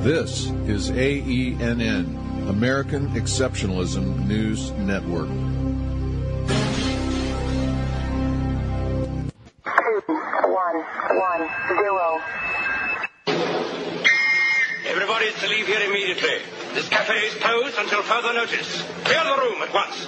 This is AENN, American Exceptionalism News Network. 2110. Everybody is to leave here immediately. This cafe is closed until further notice. Clear the room at once.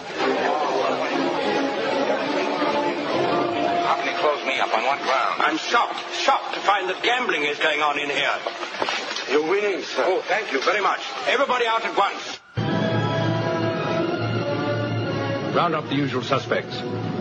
How can you close me up? On what ground? I'm shocked to find that gambling is going on in here. You're winning, sir. Oh, thank you very much. Everybody out at once. Round up the usual suspects.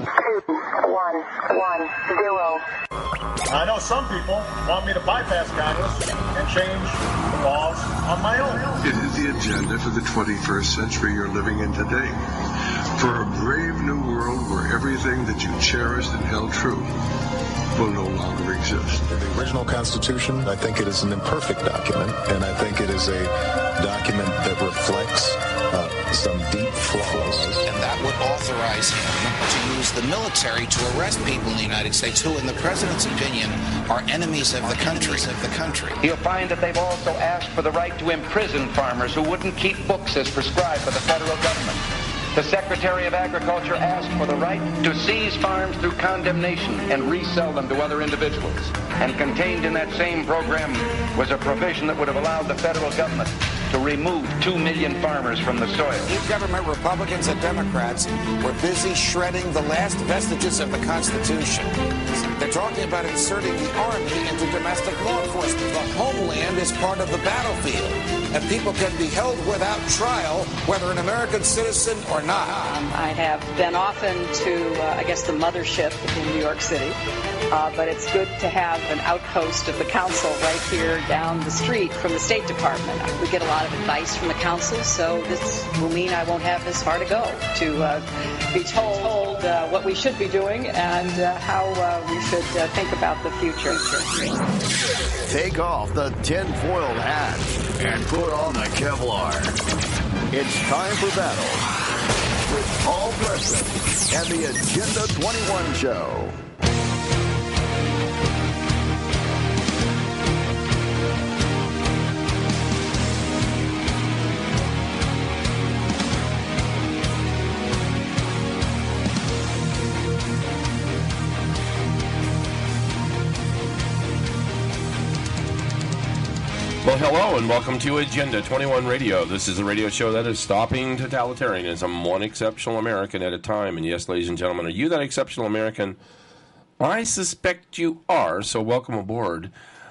2110. I know some people want me to bypass Congress and change the laws on my own. It is the agenda for the 21st century you're living in today. For a brave new world where everything that you cherished and held true will no longer exist. The original Constitution, I think it is an imperfect document, and I think it is a document that reflects some deep flaws. And that would authorize him to use the military to arrest people in the United States who, in the president's opinion, are enemies of the country. You'll find that they've also asked for the right to imprison farmers who wouldn't keep books as prescribed by the federal government. The Secretary of Agriculture asked for the right to seize farms through condemnation and resell them to other individuals. And contained in that same program was a provision that would have allowed the federal government to remove 2 million farmers from the soil. New government, Republicans and Democrats, were busy shredding the last vestiges of the Constitution. They're talking about inserting the Army into domestic law enforcement. The homeland is part of the battlefield, and people can be held without trial, whether an American citizen or not. I have been often to, the mothership in New York City, but it's good to have an outpost of the council right here down the street from the State Department. We get a lot of advice from the council, so this will mean I won't have as far to go to be told what we should be doing and how we should think about the future. Take off the tinfoil hat and put on the Kevlar. It's time for battle with Paul Preston and the Agenda 21 Show. Well, hello and welcome to Agenda 21 Radio. This is a radio show that is stopping totalitarianism one exceptional American at a time. And yes, ladies and gentlemen, are you that exceptional American? I suspect you are, so welcome aboard.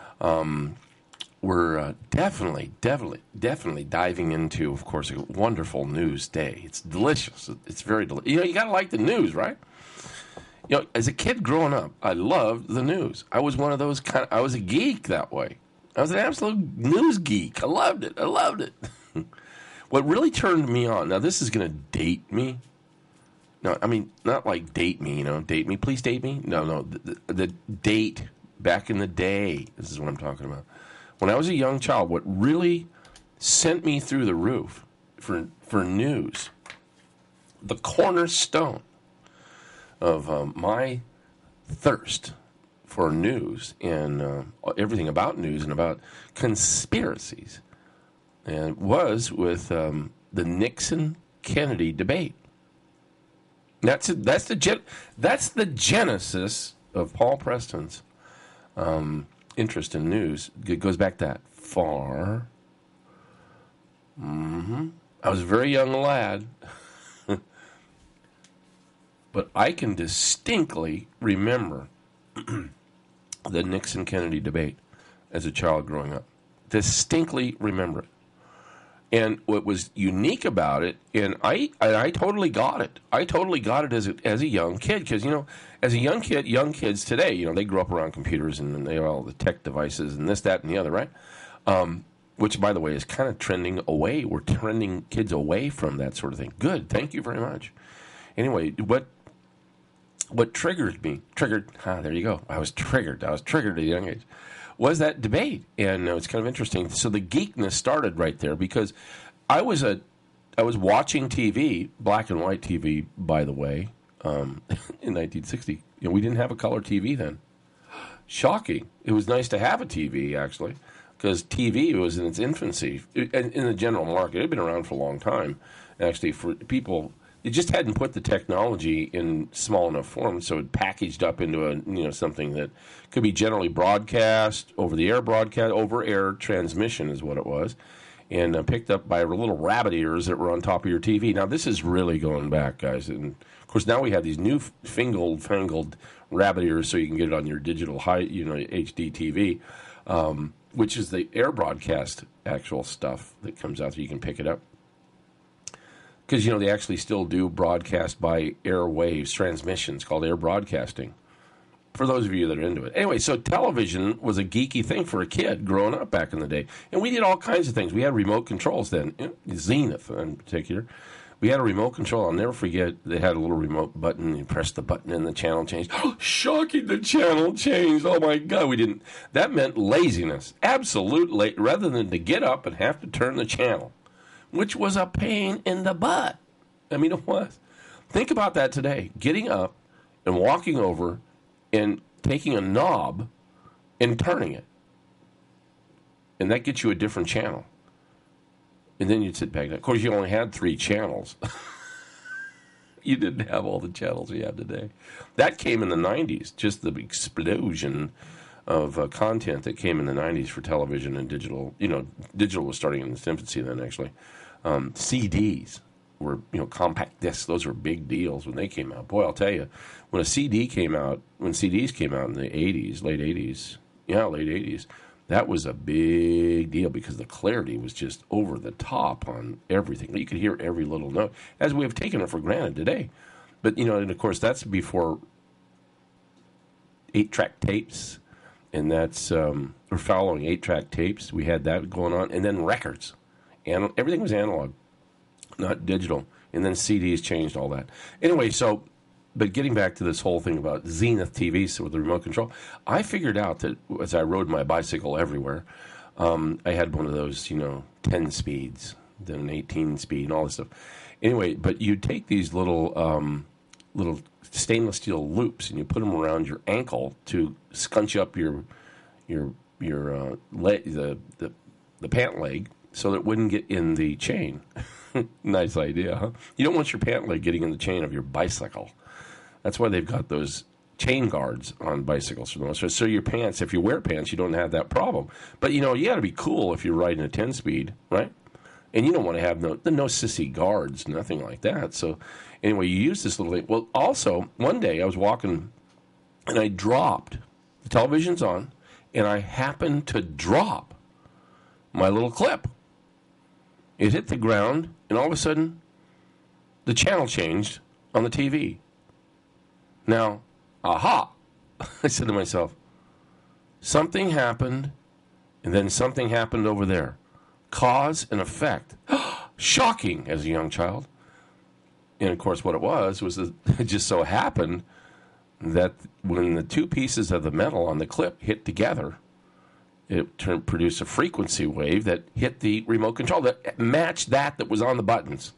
We're definitely diving into, of course, a wonderful news day. It's delicious. It's very delicious. You know, you got to like the news, right? You know, as a kid growing up, I loved the news. I was one of those I was a geek that way. I was an absolute news geek. I loved it. What really turned me on, now this is going to date me. No, I mean, not like date me, date me, please date me. No, the date back in the day, this is what I'm talking about. When I was a young child, what really sent me through the roof for news, the cornerstone of my thirst for news and everything about news and about conspiracies, and was with the Nixon-Kennedy debate. That's the genesis of Paul Preston's interest in news. It goes back that far. I was a very young lad, but I can distinctly remember the Nixon-Kennedy debate as a child growing up. Distinctly remember it. And what was unique about it, and I totally got it. I totally got it as a young kid, because, as a young kids today, they grow up around computers and they have all the tech devices and this, that, and the other, right? Which, by the way, is kind of trending away. We're trending kids away from that sort of thing. Good. Thank you very much. Anyway, what there you go. I was triggered at a young age, was that debate. And it's kind of interesting. So the geekness started right there, because I was watching TV, black and white TV, by the way, in 1960. We didn't have a color TV then. Shocking. It was nice to have a TV, actually. because TV was in its infancy in the general market. It had been around for a long time, actually, for people. It just hadn't put the technology in small enough form, so it packaged up into something that could be generally broadcast, over-the-air broadcast, over-air transmission is what it was, and picked up by little rabbit ears that were on top of your TV. Now, this is really going back, guys. And, of course, now we have these new fangled rabbit ears so you can get it on your digital HD TV, which is the air broadcast actual stuff that comes out so you can pick it up. Because, they actually still do broadcast by airwaves transmissions called air broadcasting, for those of you that are into it. Anyway, so television was a geeky thing for a kid growing up back in the day. And we did all kinds of things. We had remote controls then, Zenith in particular. We had a remote control. I'll never forget, they had a little remote button. You press the button and the channel changed. Oh, shocking, the channel changed. Oh, my God, we didn't. That meant laziness, absolute rather than to get up and have to turn the channel, which was a pain in the butt. I mean, it was. Think about that today. Getting up and walking over and taking a knob and turning it. And that gets you a different channel. And then you'd sit back. Of course, you only had 3 channels. You didn't have all the channels you have today. That came in the 90s, just the explosion of content that came in the 90s for television and digital. Digital was starting in its infancy then, actually. CDs were, compact discs. Those were big deals when they came out. Boy, I'll tell you, when CDs came out in the 80s, late 80s, that was a big deal because the clarity was just over the top on everything. You could hear every little note, as we have taken it for granted today. But, and of course, that's before 8-track tapes, and that's, we're following 8-track tapes. We had that going on, and then records. And everything was analog, not digital. And then CDs changed all that. Anyway, but getting back to this whole thing about Zenith TVs with the remote control, I figured out that as I rode my bicycle everywhere, I had one of those, 10 speeds, then an 18 speed and all this stuff. Anyway, but you'd take these little stainless steel loops and you put them around your ankle to scunch up your leg, the pant leg, so that it wouldn't get in the chain. Nice idea, huh? You don't want your pant leg getting in the chain of your bicycle. That's why they've got those chain guards on bicycles for the most part. So your pants, if you wear pants, you don't have that problem. But, you got to be cool if you're riding a 10-speed, right? And you don't want to have no sissy guards, nothing like that. So anyway, you use this little thing. Well, also, one day I was walking and I dropped. The television's on, and I happened to drop my little clip. It hit the ground, and all of a sudden, the channel changed on the TV. Now, aha, I said to myself, something happened, and then something happened over there. Cause and effect. Shocking as a young child. And, of course, what it was that it just so happened that when the 2 pieces of the metal on the clip hit together, it produced a frequency wave that hit the remote control that matched that was on the buttons.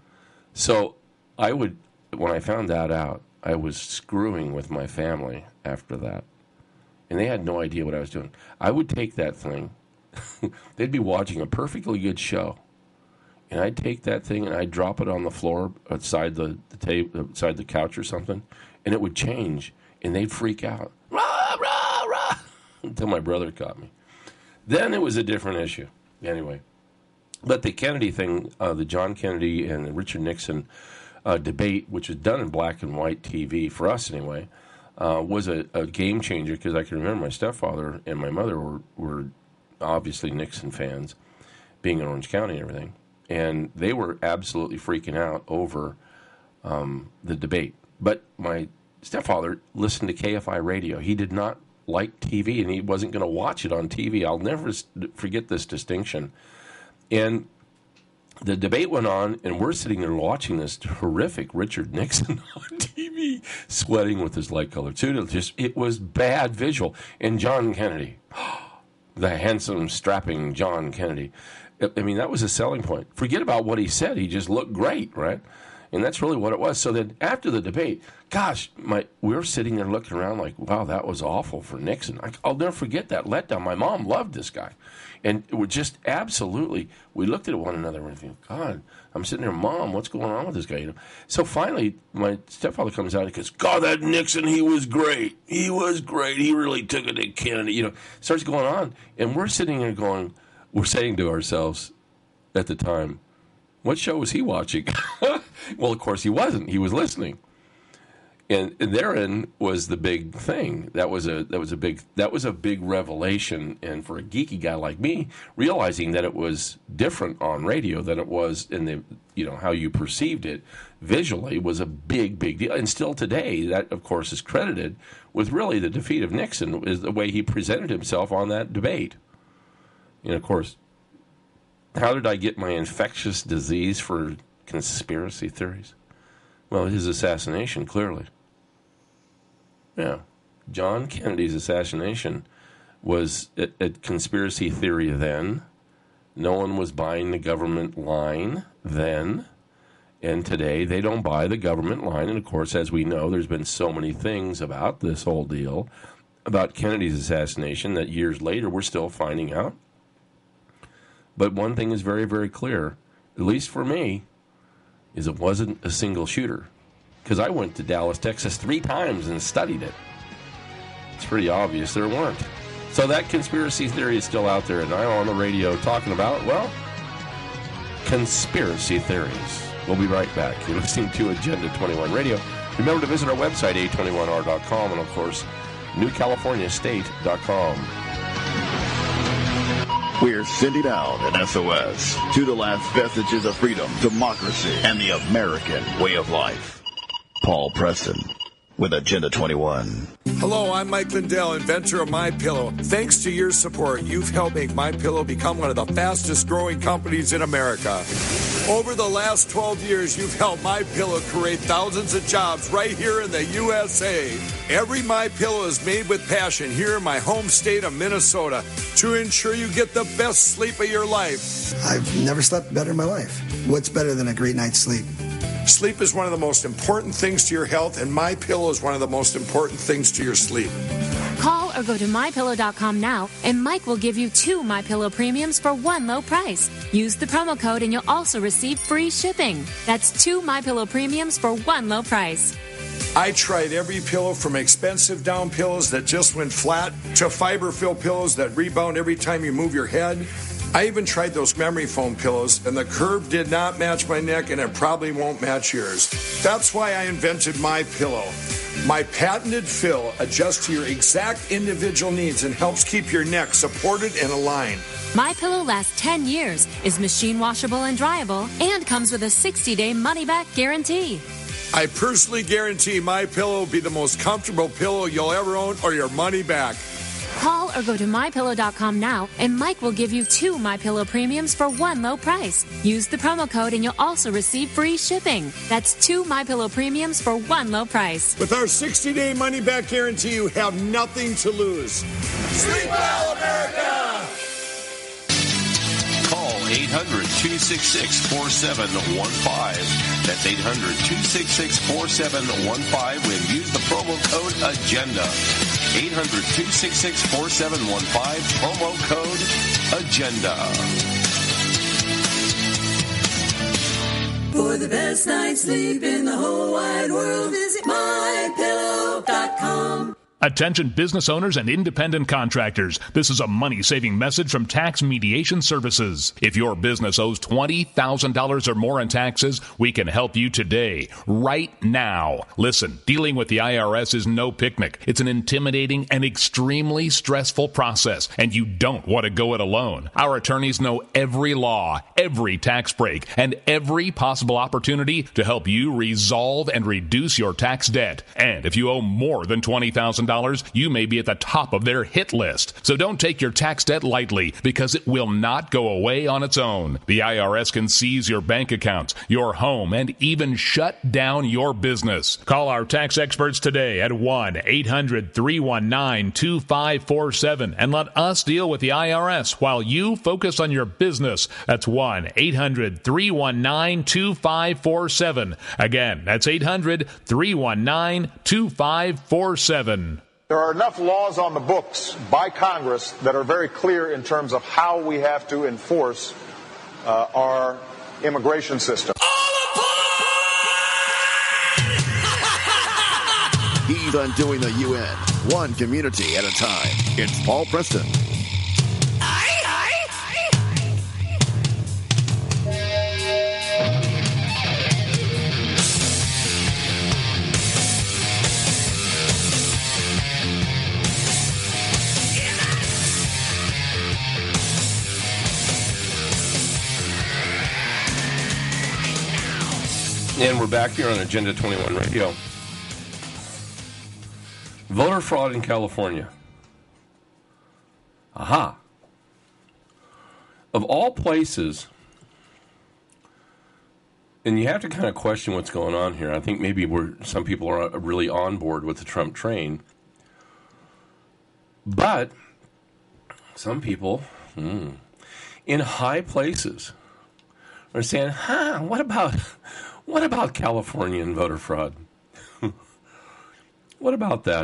So when I found that out, I was screwing with my family after that. And they had no idea what I was doing. I would take that thing. They'd be watching a perfectly good show. And I'd take that thing and I'd drop it on the floor outside the table, outside the couch or something. And it would change. And they'd freak out. Rah, rah, rah. Until my brother caught me. Then it was a different issue. Anyway. But the Kennedy thing, the John Kennedy and the Richard Nixon debate, which was done in black and white TV, for us anyway, was a game changer because I can remember my stepfather and my mother were obviously Nixon fans, being in Orange County and everything. And they were absolutely freaking out over the debate. But my stepfather listened to KFI radio. He did not like TV, and he wasn't going to watch it on TV. I'll never forget this distinction. And the debate went on, and we're sitting there watching this horrific Richard Nixon on TV, sweating with his light-colored suit. It was bad visual. And John Kennedy, the handsome, strapping John Kennedy. I mean, that was a selling point. Forget about what he said. He just looked great, right? And that's really what it was. So then after the debate, gosh, we were sitting there looking around like, wow, that was awful for Nixon. I'll never forget that letdown. My mom loved this guy. And it was just absolutely, we looked at one another and we think, God, I'm sitting there, Mom, what's going on with this guy? So finally, my stepfather comes out and goes, God, that Nixon, he was great. He was great. He really took it to Kennedy. Starts going on. And we're sitting there going, we're saying to ourselves at the time, what show was he watching? Well, of course he wasn't. He was listening. And therein was the big thing. That was a big revelation. And for a geeky guy like me, realizing that it was different on radio than it was in the how you perceived it visually was a big deal. And still today, that of course is credited with really the defeat of Nixon is the way he presented himself on that debate. And of course, how did I get my infectious disease for conspiracy theories? Well, his assassination, clearly. Yeah. John Kennedy's assassination was a conspiracy theory then. No one was buying the government line then. And today, they don't buy the government line. And, of course, as we know, there's been so many things about this whole deal, about Kennedy's assassination, that years later we're still finding out. But one thing is very, very clear, at least for me, is it wasn't a single shooter. Because I went to Dallas, Texas 3 times and studied it. It's pretty obvious there weren't. So that conspiracy theory is still out there, and I'm on the radio talking about, well, conspiracy theories. We'll be right back. You're listening to Agenda 21 Radio. Remember to visit our website, a21r.com, and, of course, newcaliforniastate.com. We're sending out an SOS to the last vestiges of freedom, democracy, and the American way of life. Paul Preston with Agenda 21. Hello, I'm Mike Lindell, inventor of MyPillow. Thanks to your support, you've helped make MyPillow become one of the fastest growing companies in America. Over the last 12 years, you've helped MyPillow create thousands of jobs right here in the USA. Every MyPillow is made with passion here in my home state of Minnesota to ensure you get the best sleep of your life. I've never slept better in my life. What's better than a great night's sleep? Sleep is one of the most important things to your health, and MyPillow is one of the most important things to your sleep. Call or go to MyPillow.com now, and Mike will give you 2 MyPillow premiums for one low price. Use the promo code, and you'll also receive free shipping. That's 2 MyPillow premiums for one low price. I tried every pillow from expensive down pillows that just went flat to fiber-filled pillows that rebound every time you move your head. I even tried those memory foam pillows, and the curve did not match my neck, and it probably won't match yours. That's why I invented MyPillow. My patented fill adjusts to your exact individual needs and helps keep your neck supported and aligned. MyPillow lasts 10 years, is machine washable and dryable, and comes with a 60-day money-back guarantee. I personally guarantee MyPillow will be the most comfortable pillow you'll ever own, or your money back. Call or go to MyPillow.com now, and Mike will give you 2 MyPillow premiums for one low price. Use the promo code, and you'll also receive free shipping. That's 2 MyPillow premiums for one low price. With our 60-day money-back guarantee, you have nothing to lose. Sleep well, America! Call 800-266-4715. That's 800-266-4715 and use the promo code AGENDA. 800-266-4715, promo code AGENDA. For the best night's sleep in the whole wide world, visit MyPillow.com. Attention business owners and independent contractors. This is a money-saving message from Tax Mediation Services. If your business owes $20,000 or more in taxes, we can help you today, right now. Listen, dealing with the IRS is no picnic. It's an intimidating and extremely stressful process, and you don't want to go it alone. Our attorneys know every law, every tax break, and every possible opportunity to help you resolve and reduce your tax debt. And if you owe more than $20,000, $20,000, you may be at the top of their hit list. So don't take your tax debt lightly, because it will not go away on its own. The IRS can seize your bank accounts, your home, and even shut down your business. Call our tax experts today at 1-800-319-2547 and let us deal with the IRS while you focus on your business. That's 1-800-319-2547. Again, that's 800-319-2547. There are enough laws on the books by Congress that are very clear in terms of how we have to enforce our immigration system. He's undoing the UN, one community at a time. It's Paul Preston. And we're back here on Agenda 21 Radio. Voter fraud in California. Aha. Of all places, and you have to kind of question what's going on here. I think maybe some people are really on board with the Trump train. But some people in high places are saying, what about Californian voter fraud? What about that?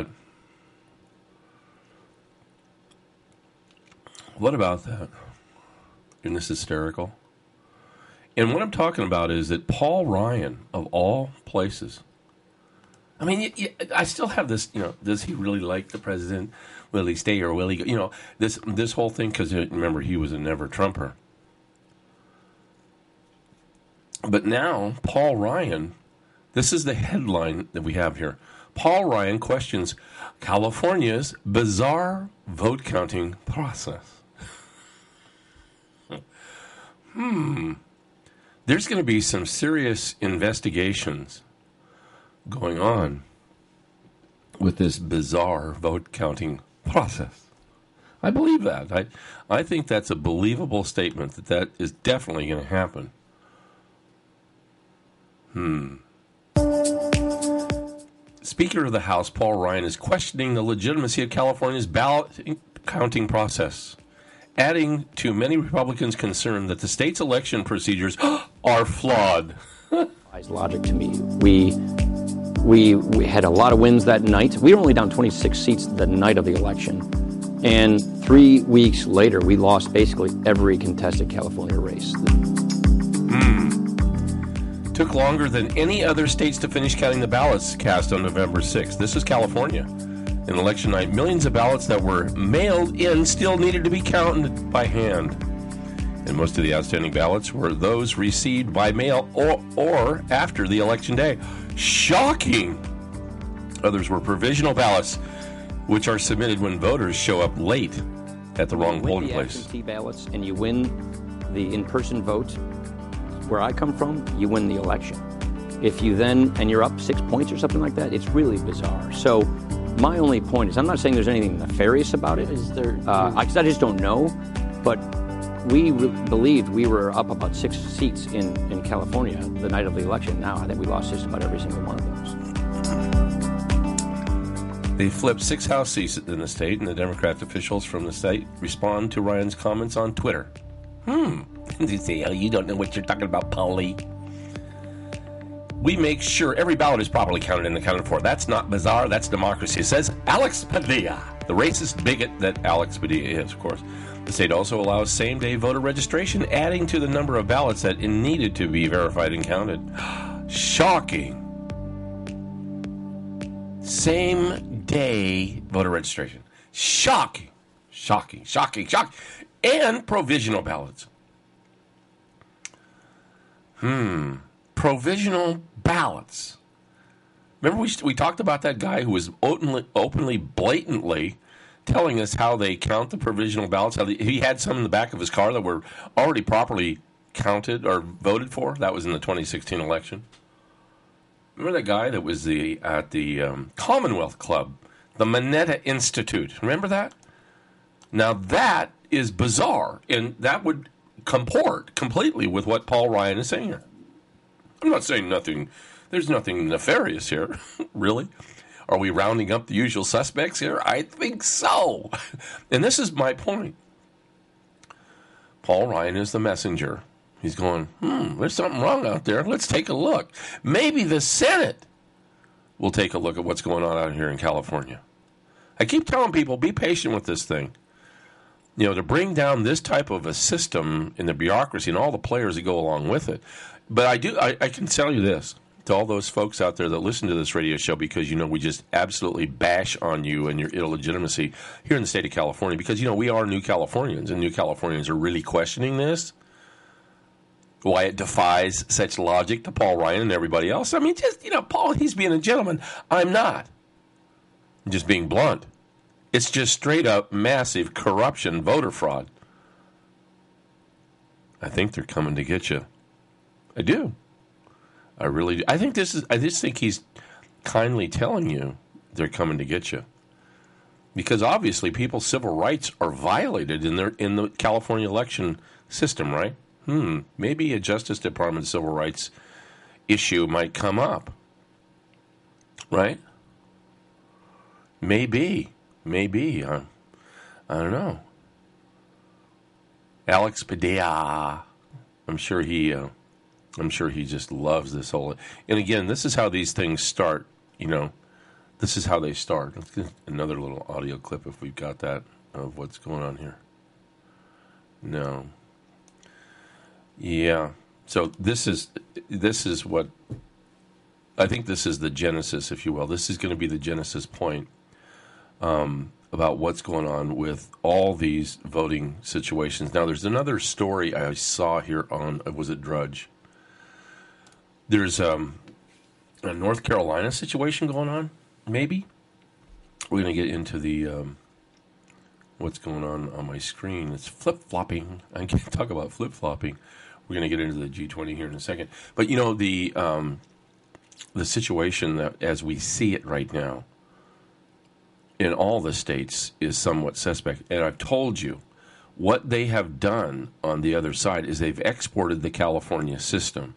What about that? Isn't this hysterical? And what I'm talking about is that Paul Ryan, of all places, I mean, I still have this, does he really like the president? Will he stay or will he go? This whole thing, because remember, he was a never-Trumper. But now, Paul Ryan, this is the headline that we have here. Paul Ryan questions California's bizarre vote counting process. There's going to be some serious investigations going on with this bizarre vote counting process. I believe that. I think that's a believable statement that is definitely going to happen. Speaker of the House, Paul Ryan, is questioning the legitimacy of California's ballot counting process, adding to many Republicans' concern that the state's election procedures are flawed. Logic to me. We had a lot of wins that night. We were only down 26 seats the night of the election. And 3 weeks later, we lost basically every contested California race. Took longer than any other states to finish counting the ballots cast on November 6th. This is California. In election night, millions of ballots that were mailed in still needed to be counted by hand. And most of the outstanding ballots were those received by mail or after the election day. Shocking! Others were provisional ballots, which are submitted when voters show up late at the wrong polling place. Absentee ballots, and you win the in-person vote. Where I come from, you win the election. If you then, and you're up 6 points or something like that, it's really bizarre. So my only point is, I'm not saying there's anything nefarious about it. Is there? I just don't know. But we believed we were up about 6 seats in California the night of the election. Now I think we lost just about every single one of those. They flipped 6 House seats in the state, and the Democrat officials from the state respond to Ryan's comments on Twitter. They say, oh, you don't know what you're talking about, Paulie. We make sure every ballot is properly counted and accounted for. That's not bizarre, that's democracy, says Alex Padilla, the racist bigot that Alex Padilla is, of course. The state also allows same-day voter registration, adding to the number of ballots that needed to be verified and counted. Shocking. Same-day voter registration. Shocking. Shocking. And provisional ballots. Provisional ballots. Remember we talked about that guy who was openly, blatantly telling us how they count the provisional ballots. How he had some in the back of his car that were already properly counted or voted for. That was in the 2016 election. Remember that guy that was at the Commonwealth Club The Mineta Institute. Remember that? Now that is bizarre, and that would comport completely with what Paul Ryan is saying here. I'm not saying nothing. There's nothing nefarious here, really. Are we rounding up the usual suspects here? I think so. And this is my point. Paul Ryan is the messenger. He's going, there's something wrong out there. Let's take a look. Maybe the Senate will take a look at what's going on out here in California. I keep telling people, be patient with this thing. To bring down this type of a system in the bureaucracy and all the players that go along with it. But I can tell you this, to all those folks out there that listen to this radio show, because, we just absolutely bash on you and your illegitimacy here in the state of California, because, we are New Californians, and New Californians are really questioning this. Why it defies such logic to Paul Ryan and everybody else. I mean, just, Paul, he's being a gentleman. I'm not. I'm just being blunt. It's just straight up massive corruption, voter fraud. I think they're coming to get you. I do. I really do. I just think he's kindly telling you they're coming to get you. Because obviously people's civil rights are violated in the California election system, right? Maybe a Justice Department civil rights issue might come up. Right? Maybe. I don't know. Alex Padilla. I'm sure he just loves this whole. And again, this is how these things start. This is how they start. Let's get another little audio clip if we've got that of what's going on here. No. Yeah. So this is what I think. This is the genesis, if you will. This is going to be the genesis point. About what's going on with all these voting situations. Now, there's another story I saw here on, was it Drudge? There's a North Carolina situation going on, maybe. We're going to get into the what's going on my screen. It's flip-flopping. I can't talk about flip-flopping. We're going to get into the G20 here in a second. But, the situation that as we see it right now, in all the states is somewhat suspect. And I've told you, what they have done on the other side is they've exported the California system.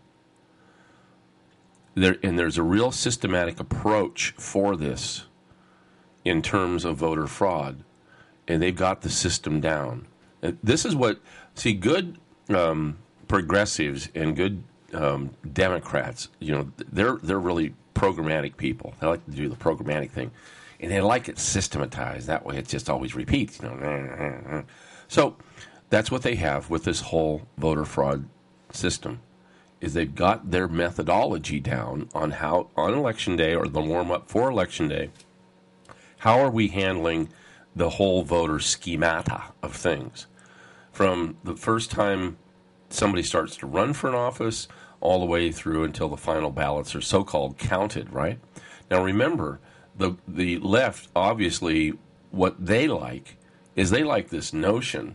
There's a real systematic approach for this in terms of voter fraud. And they've got the system down. This is what, good progressives and good Democrats, they're really programmatic people. They like to do the programmatic thing. And they like it systematized. That way it just always repeats. So that's what they have with this whole voter fraud system, is they've got their methodology down on how, on Election Day or the warm-up for Election Day, how are we handling the whole voter schemata of things. From the first time somebody starts to run for an office all the way through until the final ballots are so-called counted, right? Now remember, the left, obviously, what they like is they like this notion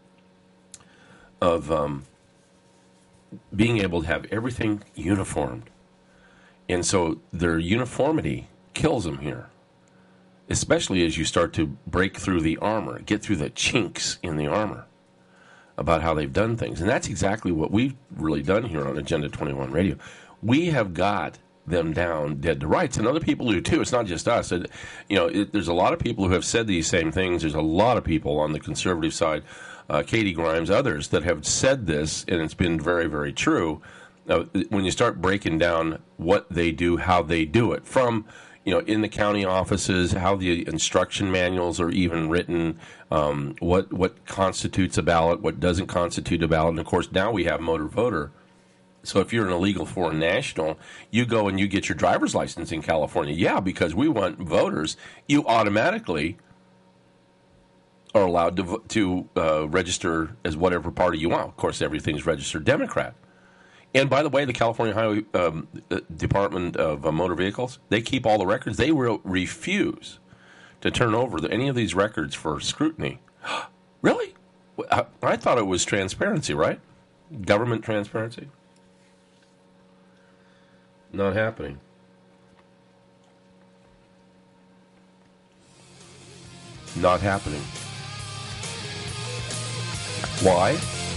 of being able to have everything uniformed. And so their uniformity kills them here, especially as you start to break through the armor, get through the chinks in the armor about how they've done things. And that's exactly what we've really done here on Agenda 21 Radio. We have got them down dead to rights, and other people do too. It's not just us. There's a lot of people who have said these same things. There's a lot of people on the conservative side, Katie Grimes, others, that have said this, and it's been very, very true. When you start breaking down what they do, how they do it, from in the county offices, how the instruction manuals are even written, what constitutes a ballot, what doesn't constitute a ballot, and of course now we have motor voter. So if you're an illegal foreign national, you go and you get your driver's license in California. Yeah, because we want voters. You automatically are allowed to register as whatever party you want. Of course, everything's registered Democrat. And by the way, the California Highway Department of Motor Vehicles, they keep all the records. They will refuse to turn over any of these records for scrutiny. Really? I thought it was transparency, right? Government transparency? Not happening. Not happening. Why?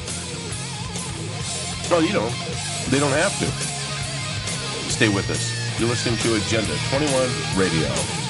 No, you don't. They don't have to. Stay with us. You're listening to Agenda 21 Radio.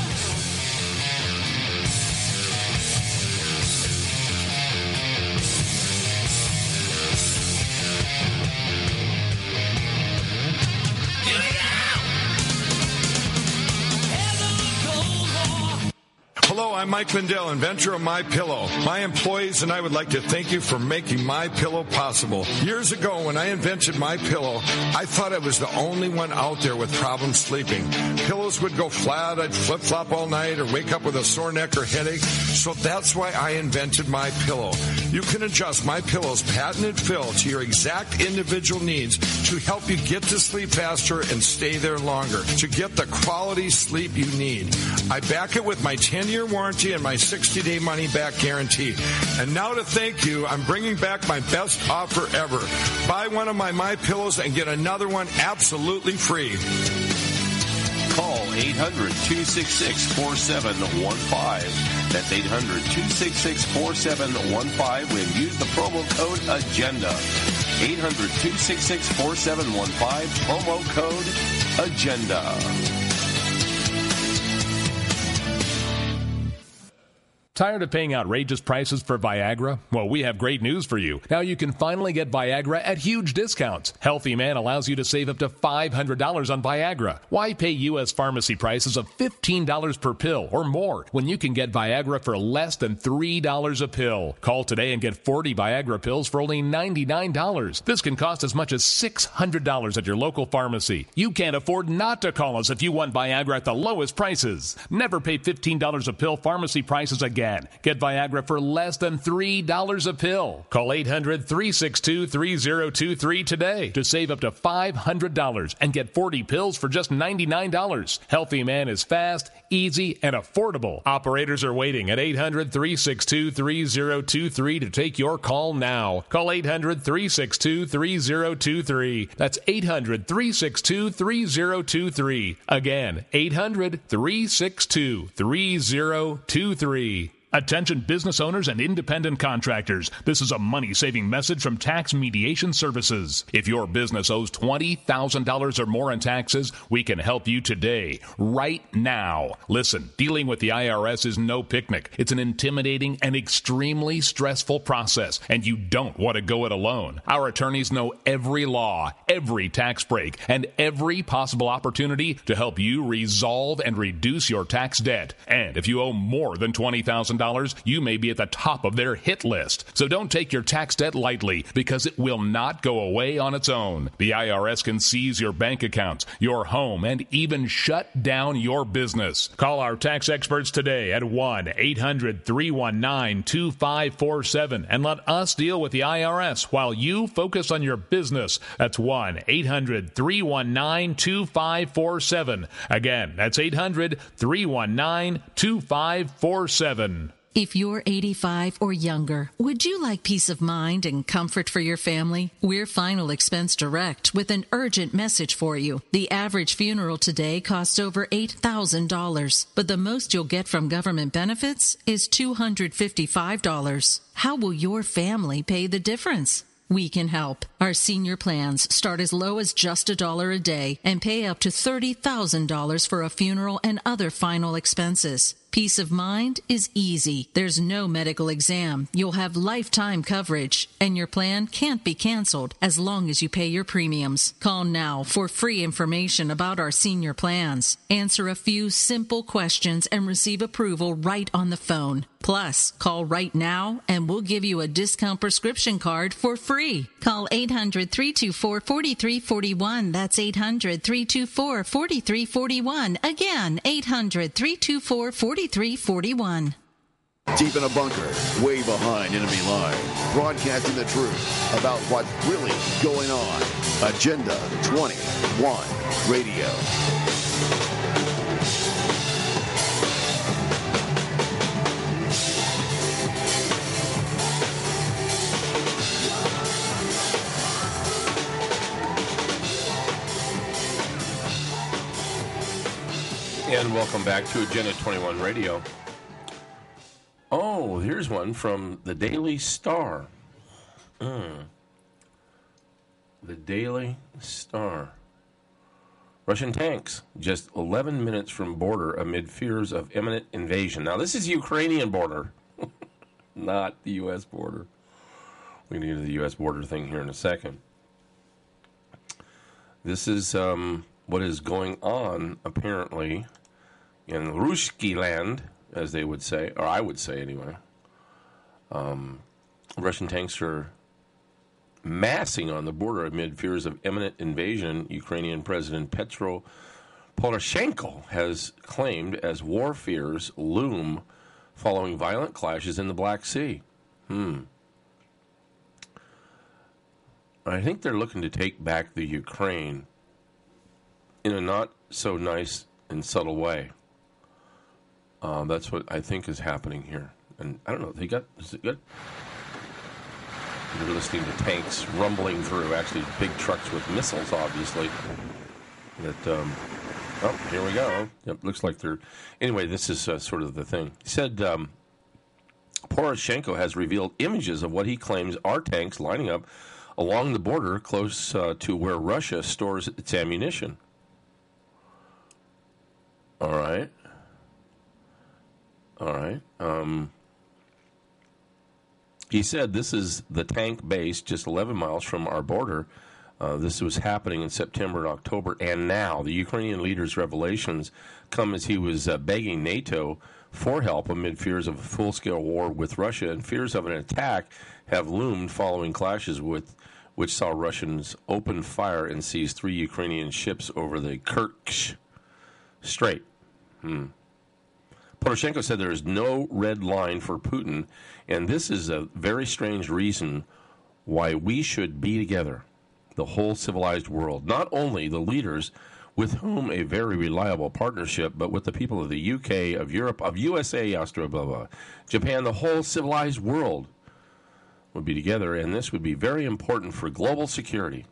Hello, I'm Mike Lindell, inventor of MyPillow. My employees and I would like to thank you for making MyPillow possible. Years ago, when I invented MyPillow, I thought I was the only one out there with problems sleeping. Pillows would go flat, I'd flip-flop all night, or wake up with a sore neck or headache. So that's why I invented MyPillow. You can adjust MyPillow's patented fill to your exact individual needs to help you get to sleep faster and stay there longer, to get the quality sleep you need. I back it with my 10-year warranty and my 60-day money-back guarantee. And now to thank you, I'm bringing back my best offer ever. Buy one of my MyPillows and get another one absolutely free. Call 800-266-4715. That's 800-266-4715 when use the promo code AGENDA. 800-266-4715, promo code AGENDA. Tired of paying outrageous prices for Viagra? Well, we have great news for you. Now you can finally get Viagra at huge discounts. Healthy Man allows you to save up to $500 on Viagra. Why pay U.S. pharmacy prices of $15 per pill or more when you can get Viagra for less than $3 a pill? Call today and get 40 Viagra pills for only $99. This can cost as much as $600 at your local pharmacy. You can't afford not to call us if you want Viagra at the lowest prices. Never pay $15 a pill pharmacy prices again. Get Viagra for less than $3 a pill. Call 800-362-3023 today to save up to $500 and get 40 pills for just $99. Healthy Man is fast, easy, and affordable. Operators are waiting at 800-362-3023 to take your call now. Call 800-362-3023. That's 800-362-3023. Again, 800-362-3023. Attention business owners and independent contractors. This is a money-saving message from Tax Mediation Services. If your business owes $20,000 or more in taxes, we can help you today, right now. Listen, dealing with the IRS is no picnic. It's an intimidating and extremely stressful process, and you don't want to go it alone. Our attorneys know every law, every tax break, and every possible opportunity to help you resolve and reduce your tax debt. And if you owe more than $20,000, you may be at the top of their hit list. So don't take your tax debt lightly, because it will not go away on its own. The IRS can seize your bank accounts, your home, and even shut down your business. Call our tax experts today at 1-800-319-2547 and let us deal with the IRS while you focus on your business. That's 1-800-319-2547. Again, that's 800-319-2547. If you're 85 or younger, would you like peace of mind and comfort for your family? We're Final Expense Direct with an urgent message for you. The average funeral today costs over $8,000, but the most you'll get from government benefits is $255. How will your family pay the difference? We can help. Our senior plans start as low as just $1 a day and pay up to $30,000 for a funeral and other final expenses. Peace of mind is easy. There's no medical exam. You'll have lifetime coverage, and your plan can't be canceled as long as you pay your premiums. Call now for free information about our senior plans. Answer a few simple questions and receive approval right on the phone. Plus, call right now and we'll give you a discount prescription card for free. Call 800-324-4341. That's 800-324-4341. Again, 800-324-4341. Deep in a bunker, way behind enemy lines, broadcasting the truth about what's really going on. Agenda 21 Radio. And welcome back to Agenda 21 Radio. Oh, here's one from the Daily Star. The Daily Star. Russian tanks just 11 minutes from border amid fears of imminent invasion. Now, this is Ukrainian border, not the U.S. border. We're going to get to the U.S. border thing here in a second. This is what is going on, apparently, in Ruski land, as they would say, or I would say anyway. Russian tanks are massing on the border amid fears of imminent invasion. Ukrainian President Petro Poroshenko has claimed as war fears loom following violent clashes in the Black Sea. I think they're looking to take back the Ukraine in a not so nice and subtle way. That's what I think is happening here. And I don't know, is it good? You're listening to tanks rumbling through, actually big trucks with missiles, obviously. Here we go. Yep, looks like they're... Anyway, this is sort of the thing. He said Poroshenko has revealed images of what he claims are tanks lining up along the border close to where Russia stores its ammunition. All right. He said this is the tank base just 11 miles from our border. This was happening in September and October, and now the Ukrainian leader's revelations come as he was begging NATO for help amid fears of a full-scale war with Russia, and fears of an attack have loomed following clashes which saw Russians open fire and seize 3 Ukrainian ships over the Kerch Strait. Poroshenko said there is no red line for Putin, and this is a very strange reason why we should be together, the whole civilized world, not only the leaders with whom a very reliable partnership, but with the people of the UK, of Europe, of USA, Austria, blah, blah, Japan, the whole civilized world would be together, and this would be very important for global security.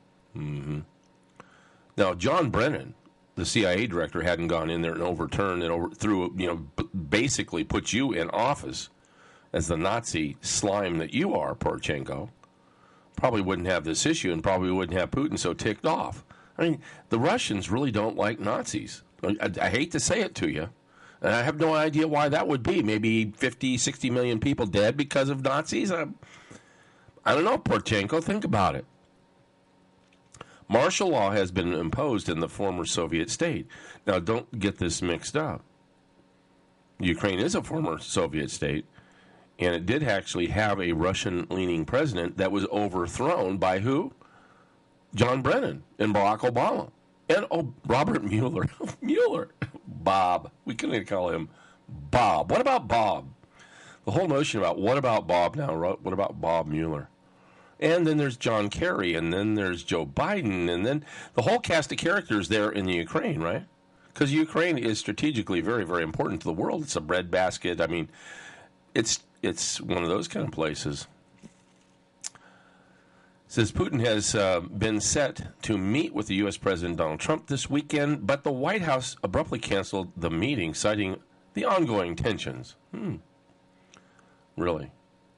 Now, John Brennan, the CIA director, hadn't gone in there and overturned and overthrew, basically put you in office as the Nazi slime that you are, Poroshenko, probably wouldn't have this issue and probably wouldn't have Putin so ticked off. I mean, the Russians really don't like Nazis. I hate to say it to you. And I have no idea why that would be. Maybe 50, 60 million people dead because of Nazis? I don't know, Poroshenko. Think about it. Martial law has been imposed in the former Soviet state. Now, don't get this mixed up. Ukraine is a former Soviet state, and it did actually have a Russian-leaning president that was overthrown by who? John Brennan and Barack Obama. And Robert Mueller. Bob. We couldn't call him Bob. What about Bob? The whole notion about what about Bob now? What about Bob Mueller? And then there's John Kerry, and then there's Joe Biden, and then the whole cast of characters there in the Ukraine, right? Because Ukraine is strategically very, very important to the world. It's a breadbasket. I mean, it's one of those kind of places. It says Putin has been set to meet with the U.S. President Donald Trump this weekend, but the White House abruptly canceled the meeting, citing the ongoing tensions. Really?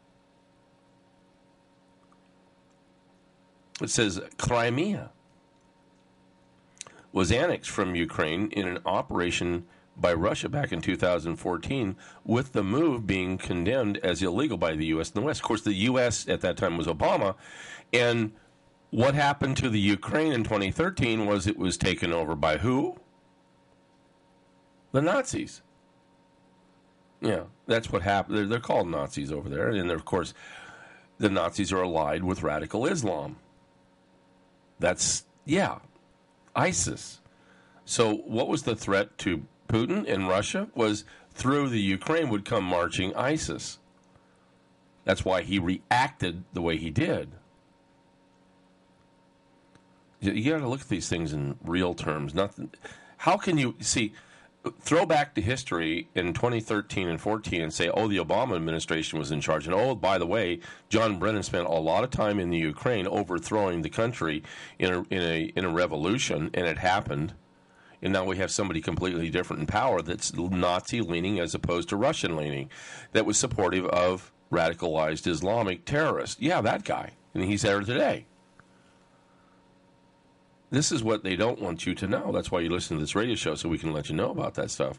It says Crimea was annexed from Ukraine in an operation by Russia back in 2014, with the move being condemned as illegal by the U.S. and the West. Of course, the U.S. at that time was Obama, and what happened to the Ukraine in 2013 was it was taken over by who? The Nazis. Yeah, that's what happened. They're called Nazis over there, and of course, the Nazis are allied with radical Islam. That's, ISIS. So what was the threat to Putin in Russia? Was through the Ukraine would come marching ISIS. That's why he reacted the way he did. You got to look at these things in real terms. How can you see? Throw back to history in 2013 and 14 and say, the Obama administration was in charge. And, by the way, John Brennan spent a lot of time in the Ukraine overthrowing the country in a revolution, and it happened. And now we have somebody completely different in power that's Nazi-leaning as opposed to Russian-leaning, that was supportive of radicalized Islamic terrorists. Yeah, that guy. And he's there today. This is what they don't want you to know. That's why you listen to this radio show, so we can let you know about that stuff.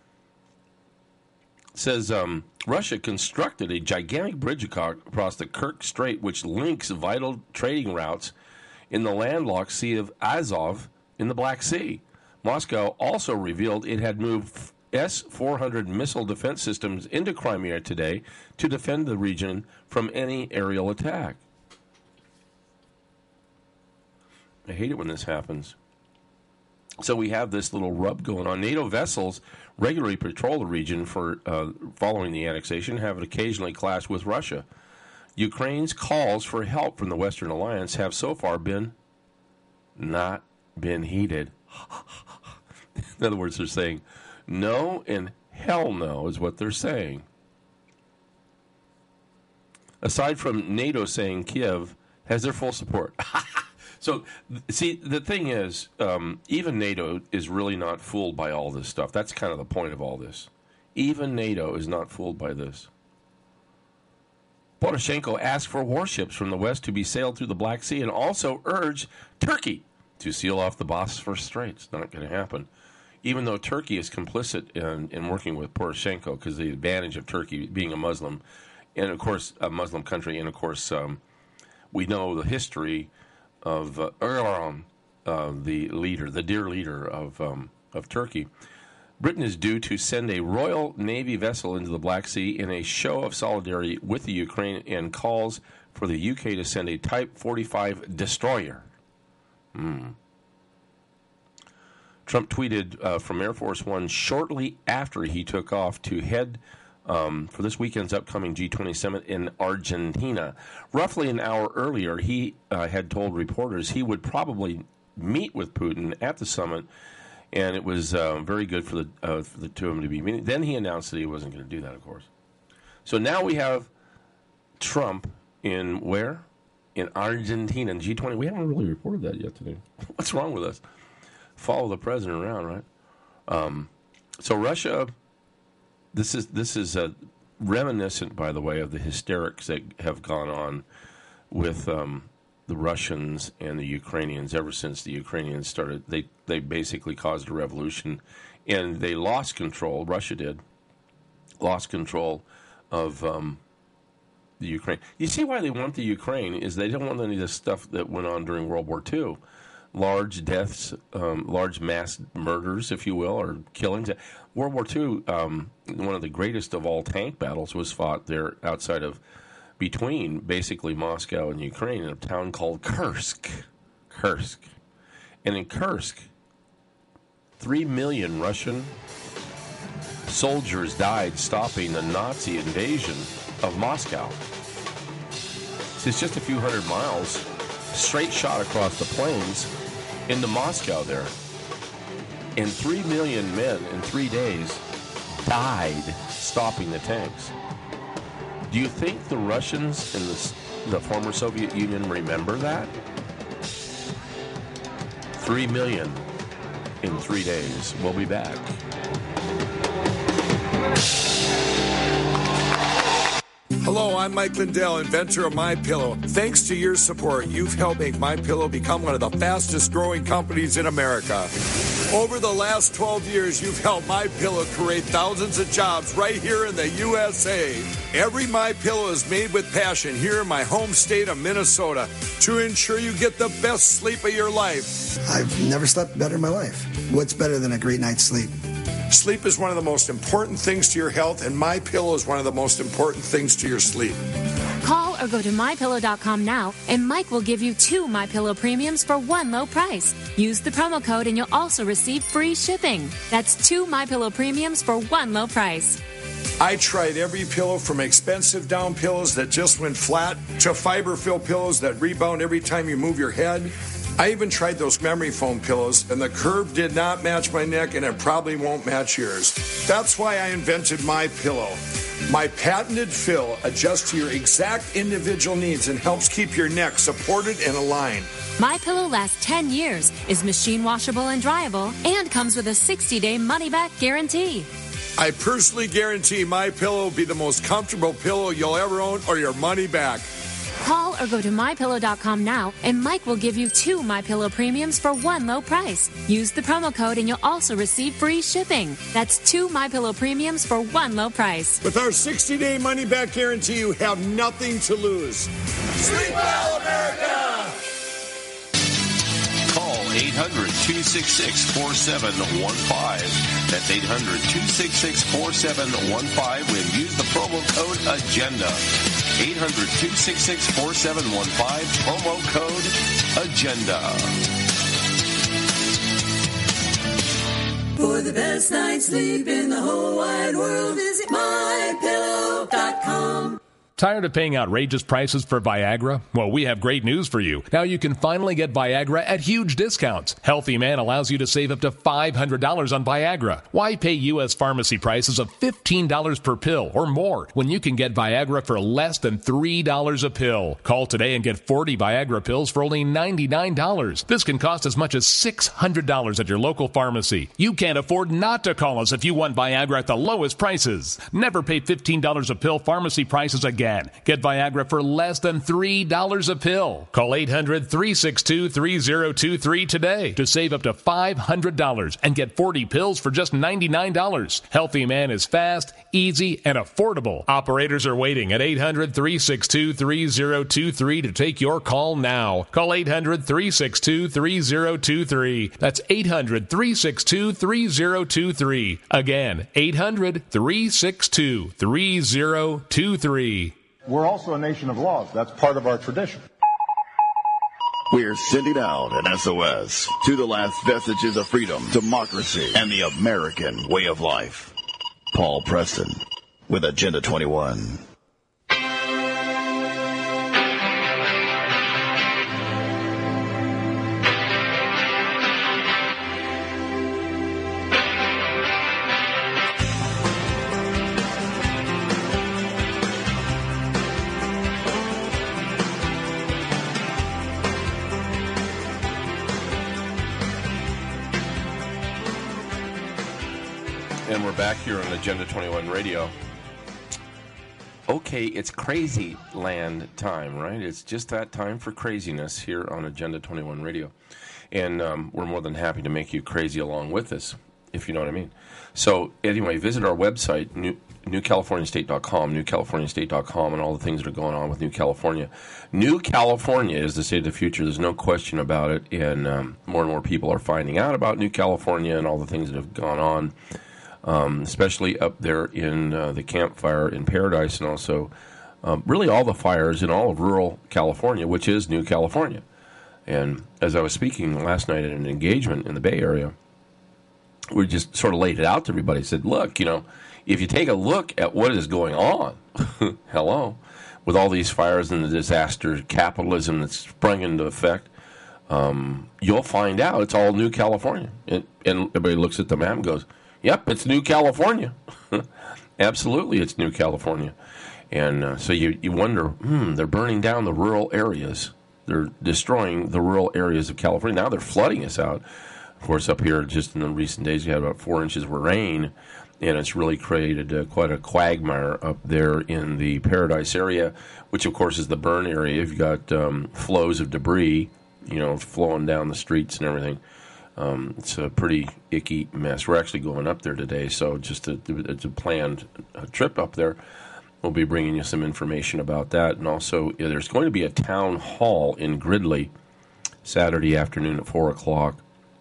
It says Russia constructed a gigantic bridge across the Kerch Strait, which links vital trading routes in the landlocked Sea of Azov in the Black Sea. Moscow also revealed it had moved S-400 missile defense systems into Crimea today to defend the region from any aerial attack. I hate it when this happens. So we have this little rub going on. NATO vessels regularly patrol the region for following the annexation, have occasionally clashed with Russia. Ukraine's calls for help from the Western Alliance have so far not been heeded. In other words, they're saying no and hell no is what they're saying. Aside from NATO saying Kiev has their full support. So, see, the thing is, even NATO is really not fooled by all this stuff. That's kind of the point of all this. Even NATO is not fooled by this. Poroshenko asked for warships from the West to be sailed through the Black Sea and also urged Turkey to seal off the Bosphorus Straits. Not going to happen. Even though Turkey is complicit in working with Poroshenko, because the advantage of Turkey being a Muslim, and of course a Muslim country, and of course we know the history of Erdogan, the dear leader of Turkey. Britain is due to send a Royal Navy vessel into the Black Sea in a show of solidarity with the Ukraine and calls for the UK to send a Type 45 destroyer. Trump tweeted from Air Force One shortly after he took off to head for this weekend's upcoming G20 summit in Argentina. Roughly an hour earlier, he had told reporters he would probably meet with Putin at the summit, and it was very good for the two of them to be meeting. Then he announced that he wasn't going to do that, of course. So now we have Trump in where? In Argentina, in G20. We haven't really reported that yet today. What's wrong with us? Follow the president around, right? So Russia, this is reminiscent, by the way, of the hysterics that have gone on with the Russians and the Ukrainians ever since the Ukrainians started. They basically caused a revolution, and they lost control. Russia did lost control of the Ukraine. You see why they want the Ukraine is they don't want any of the stuff that went on during World War II. Large deaths, large mass murders, if you will, or killings. World War II, one of the greatest of all tank battles was fought there between basically Moscow and Ukraine in a town called Kursk. And in Kursk, 3 million Russian soldiers died stopping the Nazi invasion of Moscow. So it's just a few hundred miles, straight shot across the plains into Moscow there. And 3 million men in 3 days died stopping the tanks. Do you think the Russians and the former Soviet Union remember that? 3 million in 3 days. We'll be back. Hello, I'm Mike Lindell, inventor of MyPillow. Thanks to your support, you've helped make MyPillow become one of the fastest growing companies in America. Over the last 12 years, you've helped MyPillow create thousands of jobs right here in the USA. Every MyPillow is made with passion here in my home state of Minnesota to ensure you get the best sleep of your life. I've never slept better in my life. What's better than a great night's sleep? Sleep is one of the most important things to your health, and MyPillow is one of the most important things to your sleep. Call or go to MyPillow.com now, and Mike will give you 2 MyPillow premiums for one low price. Use the promo code, and you'll also receive free shipping. That's 2 MyPillow premiums for one low price. I tried every pillow from expensive down pillows that just went flat to fiber-filled pillows that rebound every time you move your head. I even tried those memory foam pillows, and the curve did not match my neck, and it probably won't match yours. That's why I invented MyPillow. My patented fill adjusts to your exact individual needs and helps keep your neck supported and aligned. MyPillow lasts 10 years, is machine washable and dryable, and comes with a 60-day money-back guarantee. I personally guarantee MyPillow will be the most comfortable pillow you'll ever own or your money back. Call or go to MyPillow.com now, and Mike will give you 2 MyPillow premiums for one low price. Use the promo code, and you'll also receive free shipping. That's 2 MyPillow premiums for one low price. With our 60-day money-back guarantee, you have nothing to lose. Sleep well, America! Call 800-266-4715. That's 800-266-4715 when use the promo code AGENDA. 800-266-4715, promo code AGENDA. For the best night's sleep in the whole wide world, visit MyPillow.com. Tired of paying outrageous prices for Viagra? Well, we have great news for you. Now you can finally get Viagra at huge discounts. Healthy Man allows you to save up to $500 on Viagra. Why pay U.S. pharmacy prices of $15 per pill or more when you can get Viagra for less than $3 a pill? Call today and get 40 Viagra pills for only $99. This can cost as much as $600 at your local pharmacy. You can't afford not to call us if you want Viagra at the lowest prices. Never pay $15 a pill pharmacy prices again. Get Viagra for less than $3 a pill. Call 800-362-3023 today to save up to $500 and get 40 pills for just $99. Healthy Man is fast, easy, and affordable. Operators are waiting at 800-362-3023 to take your call now. Call 800-362-3023. That's 800-362-3023. Again, 800-362-3023. We're also a nation of laws. That's part of our tradition. We're sending out an SOS to the last vestiges of freedom, democracy, and the American way of life. Paul Preston with Agenda 21. And we're back here on Agenda 21 Radio. Okay, it's crazy land time, right? It's just that time for craziness here on Agenda 21 Radio. And we're more than happy to make you crazy along with us, if you know what I mean. So anyway, visit our website, newcaliforniastate.com, newcaliforniastate.com, and all the things that are going on with New California. New California is the state of the future. There's no question about it. And more and more people are finding out about New California and all the things that have gone on. Especially up there in the Camp Fire in Paradise, and also really all the fires in all of rural California, which is New California. And as I was speaking last night at an engagement in the Bay Area, we just sort of laid it out to everybody. Said, look, you know, if you take a look at what is going on, hello, with all these fires and the disaster capitalism that's sprung into effect, you'll find out it's all New California. And everybody looks at the map and goes, yep, it's New California. Absolutely, it's New California. And so you wonder, they're burning down the rural areas. They're destroying the rural areas of California. Now they're flooding us out. Of course, up here, just in the recent days, we had about 4 inches of rain, and it's really created quite a quagmire up there in the Paradise area, which, of course, is the burn area. You've got flows of debris, you know, flowing down the streets and everything. It's a pretty icky mess. We're actually going up there today, so it's a planned trip up there. We'll be bringing you some information about that. And also, there's going to be a town hall in Gridley Saturday afternoon at 4 o'clock.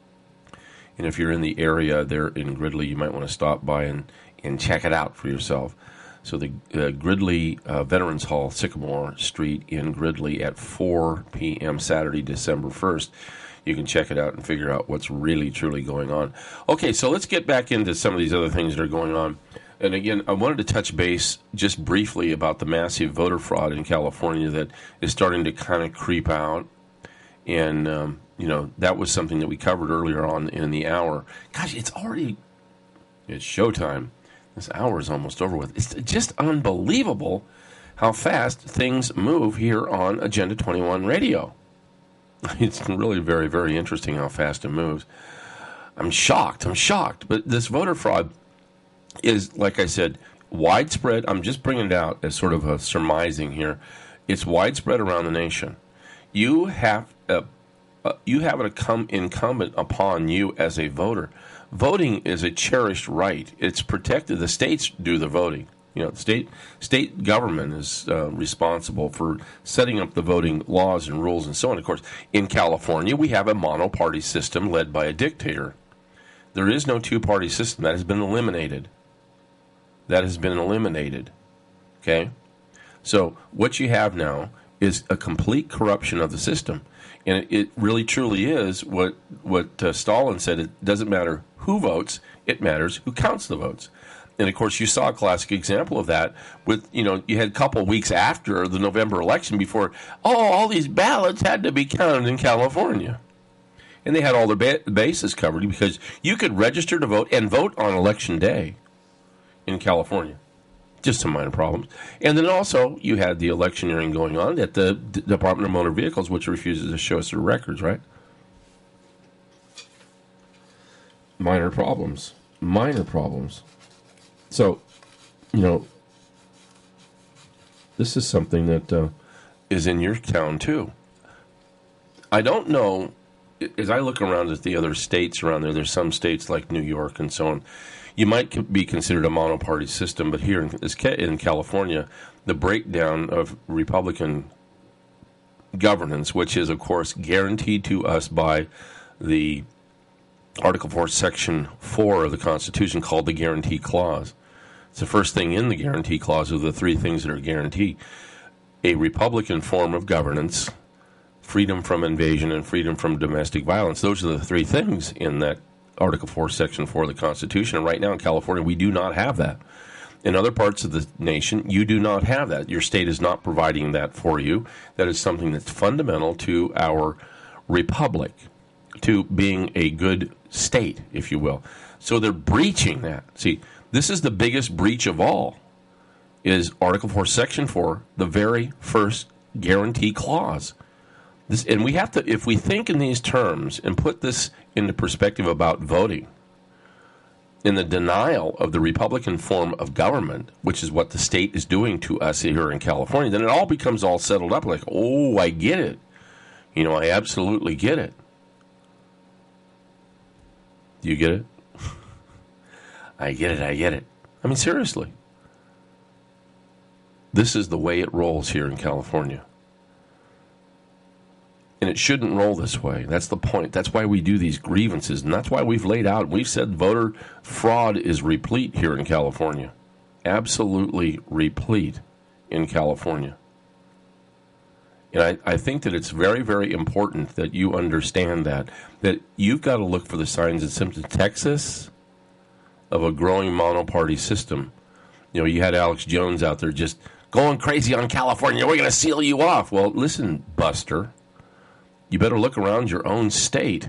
And if you're in the area there in Gridley, you might want to stop by and check it out for yourself. So the Gridley Veterans Hall, Sycamore Street in Gridley at 4 p.m. Saturday, December 1st. You can check it out and figure out what's really, truly going on. Okay, so let's get back into some of these other things that are going on. And again, I wanted to touch base just briefly about the massive voter fraud in California that is starting to kind of creep out. And, you know, that was something that we covered earlier on in the hour. Gosh, it's showtime. This hour is almost over with. It's just unbelievable how fast things move here on Agenda 21 Radio. It's really very, very interesting how fast it moves. I'm shocked. But this voter fraud is, like I said, widespread. I'm just bringing it out as sort of a surmising here. It's widespread around the nation. You have it incumbent upon you as a voter. Voting is a cherished right. It's protected. The states do the voting. The state government is responsible for setting up the voting laws and rules and so on. Of course, in California, we have a mono-party system led by a dictator. There is no two-party system. That has been eliminated. Okay? So what you have now is a complete corruption of the system. And it really truly is what Stalin said. It doesn't matter who votes, it matters who counts the votes. And, of course, you saw a classic example of that with, you had a couple of weeks after the November election before, all these ballots had to be counted in California. And they had all their bases covered because you could register to vote and vote on Election Day in California. Just some minor problems. And then also you had the electioneering going on at the Department of Motor Vehicles, which refuses to show us their records, right? Minor problems. So, this is something that is in your town, too. I don't know, as I look around at the other states around there's some states like New York and so on, you might be considered a monoparty system, but here in California, the breakdown of Republican governance, which is, of course, guaranteed to us by the Article 4, Section 4 of the Constitution, called the Guarantee Clause. It's the first thing in the Guarantee Clause of the three things that are guaranteed. A Republican form of governance, freedom from invasion, and freedom from domestic violence. Those are the three things in that Article 4, Section 4 of the Constitution. And right now in California, we do not have that. In other parts of the nation, you do not have that. Your state is not providing that for you. That is something that's fundamental to our republic, to being a good state, if you will. So they're breaching that. See, this is the biggest breach of all, is Article 4, Section 4, the very first guarantee clause. And we have to, if we think in these terms and put this into perspective about voting, in the denial of the Republican form of government, which is what the state is doing to us here in California, then it all becomes all settled up like, oh, I get it. I absolutely get it. Do you get it? I get it. I mean, seriously. This is the way it rolls here in California. And it shouldn't roll this way. That's the point. That's why we do these grievances. And that's why we've laid out, we've said voter fraud is replete here in California. Absolutely replete in California. And I think that it's very, very important that you understand that you've got to look for the signs and symptoms. Texas, of a growing monoparty system. You had Alex Jones out there just going crazy on California. We're going to seal you off. Well, listen, Buster. You better look around your own state.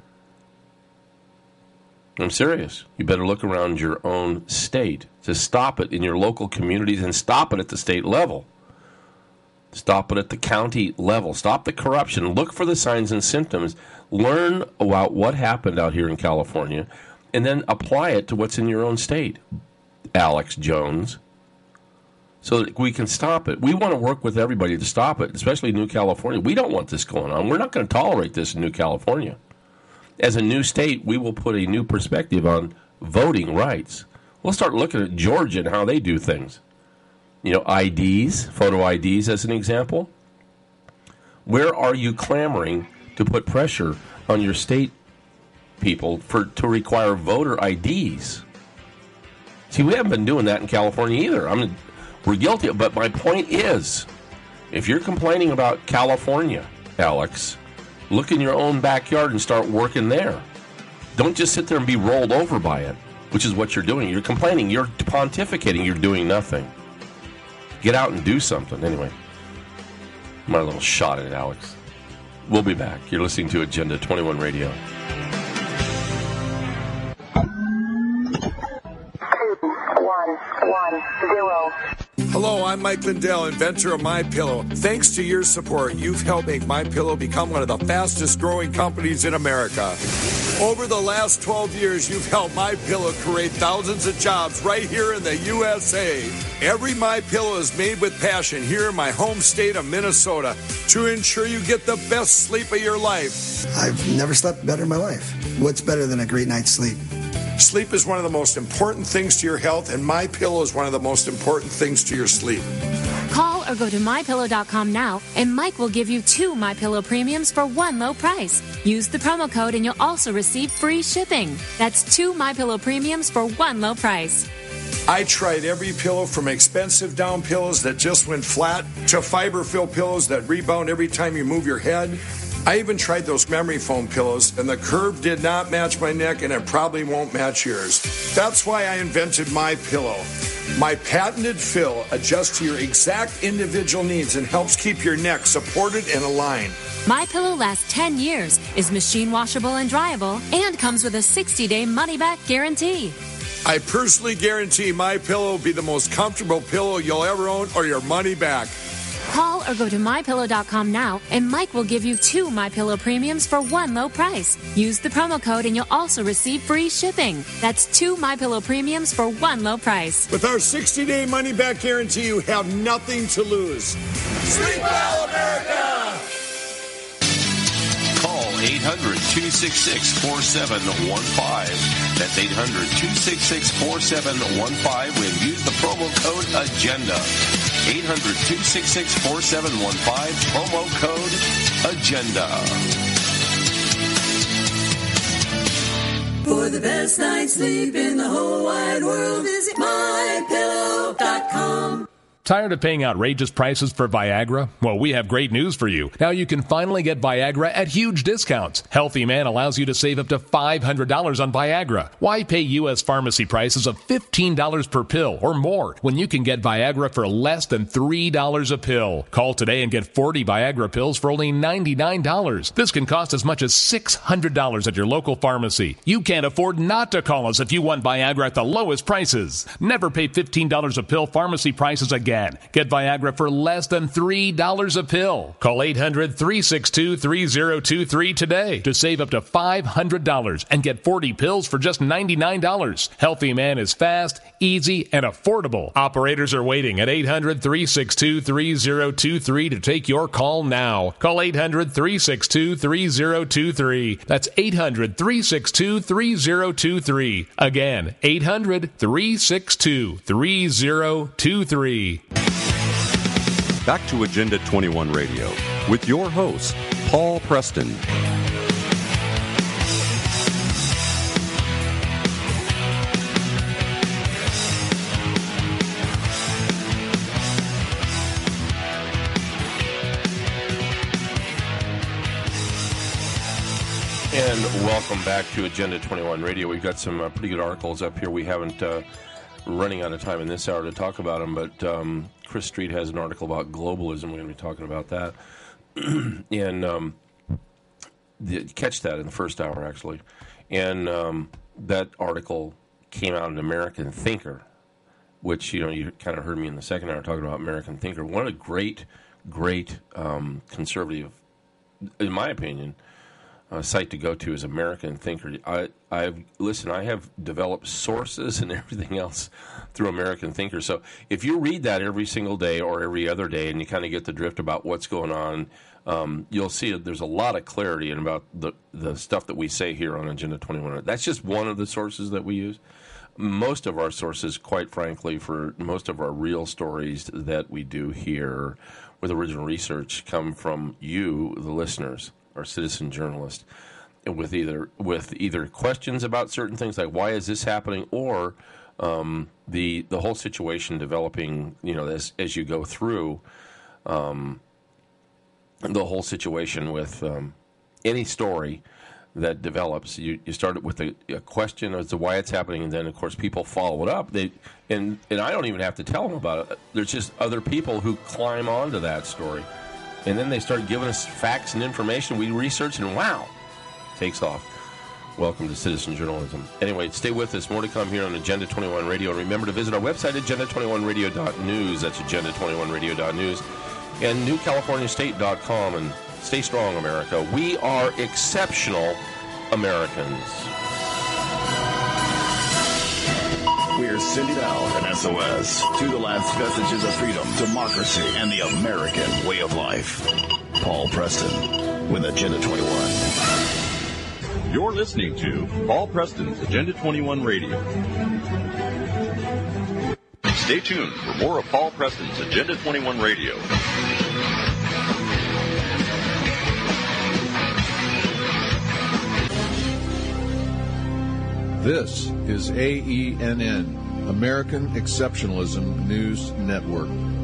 I'm serious. You better look around your own state to stop it in your local communities and stop it at the state level. Stop it at the county level. Stop the corruption. Look for the signs and symptoms. Learn about what happened out here in California and then apply it to what's in your own state, Alex Jones, so that we can stop it. We want to work with everybody to stop it, especially New California. We don't want this going on. We're not going to tolerate this in New California. As a new state, we will put a new perspective on voting rights. We'll start looking at Georgia and how they do things. IDs, photo IDs as an example. Where are you clamoring to put pressure on your state people to require voter IDs? See, we haven't been doing that in California either. We're guilty, but my point is, if you're complaining about California, Alex, look in your own backyard and start working there. Don't just sit there and be rolled over by it, which is what you're doing. You're complaining, you're pontificating, you're doing nothing. Get out and do something. Anyway, my little shot at it, Alex. We'll be back. You're listening to Agenda 21 Radio. 0. Hello, I'm Mike Lindell, inventor of MyPillow. Thanks to your support, you've helped make MyPillow become one of the fastest growing companies in America. Over the last 12 years, you've helped MyPillow create thousands of jobs right here in the USA. Every MyPillow is made with passion here in my home state of Minnesota to ensure you get the best sleep of your life. I've never slept better in my life. What's better than a great night's sleep? Sleep is one of the most important things to your health, and MyPillow is one of the most important things to your sleep. Call or go to MyPillow.com now, and Mike will give you 2 MyPillow premiums for one low price. Use the promo code, and you'll also receive free shipping. That's 2 MyPillow premiums for one low price. I tried every pillow from expensive down pillows that just went flat to fiber-filled pillows that rebound every time you move your head. I even tried those memory foam pillows, and the curve did not match my neck, and it probably won't match yours. That's why I invented MyPillow. My patented fill adjusts to your exact individual needs and helps keep your neck supported and aligned. MyPillow lasts 10 years, is machine washable and dryable, and comes with a 60-day money-back guarantee. I personally guarantee MyPillow will be the most comfortable pillow you'll ever own or your money back. Call or go to MyPillow.com now, and Mike will give you 2 MyPillow premiums for one low price. Use the promo code, and you'll also receive free shipping. That's 2 MyPillow premiums for one low price. With our 60-day money-back guarantee, you have nothing to lose. Sleep well, America! Call 800-266-4715. That's 800-266-4715 when use the promo code AGENDA. 800-266-4715, promo code AGENDA. For the best night's sleep in the whole wide world, visit MyPillow.com. Tired of paying outrageous prices for Viagra? Well, we have great news for you. Now you can finally get Viagra at huge discounts. Healthy Man allows you to save up to $500 on Viagra. Why pay U.S. pharmacy prices of $15 per pill or more when you can get Viagra for less than $3 a pill? Call today and get 40 Viagra pills for only $99. This can cost as much as $600 at your local pharmacy. You can't afford not to call us if you want Viagra at the lowest prices. Never pay $15 a pill pharmacy prices again. Get Viagra for less than $3 a pill. Call 800-362-3023 today to save up to $500 and get 40 pills for just $99. Healthy Man is fast, easy, and affordable. Operators are waiting at 800-362-3023 to take your call now. Call 800-362-3023. That's 800-362-3023. Again, 800-362-3023. Back to Agenda 21 Radio with your host, Paul Preston. And welcome back to Agenda 21 Radio. We've got some pretty good articles up here. We haven't running out of time in this hour to talk about them, but Chris Street has an article about globalism. We're going to be talking about that. And catch that in the first hour, actually. And that article came out in American Thinker, which, you kind of heard me in the second hour talking about American Thinker. One of the great conservative, in my opinion, site to go to is American Thinker. I have developed sources and everything else through American Thinker. So if you read that every single day or every other day and you kind of get the drift about what's going on, you'll see that there's a lot of clarity in about the stuff that we say here on Agenda 21. That's just one of the sources that we use. Most of our sources, quite frankly, for most of our real stories that we do here with original research come from you, the listeners, our citizen journalists, with either questions about certain things like why is this happening, or the whole situation developing. As you go through the whole situation with any story that develops, you start with a question as to why it's happening, and then of course people follow it up. And I don't even have to tell them about it. There's just other people who climb onto that story. And then they start giving us facts and information we research, and wow, takes off. Welcome to Citizen Journalism. Anyway, stay with us. More to come here on Agenda 21 Radio. And remember to visit our website, agenda21radio.news. That's agenda21radio.news. And newcaliforniastate.com. And stay strong, America. We are exceptional Americans. We're sending out an SOS to the last vestiges of freedom, democracy, and the American way of life. Paul Preston with Agenda 21. You're listening to Paul Preston's Agenda 21 Radio. Stay tuned for more of Paul Preston's Agenda 21 Radio. This is AENN, American Exceptionalism News Network.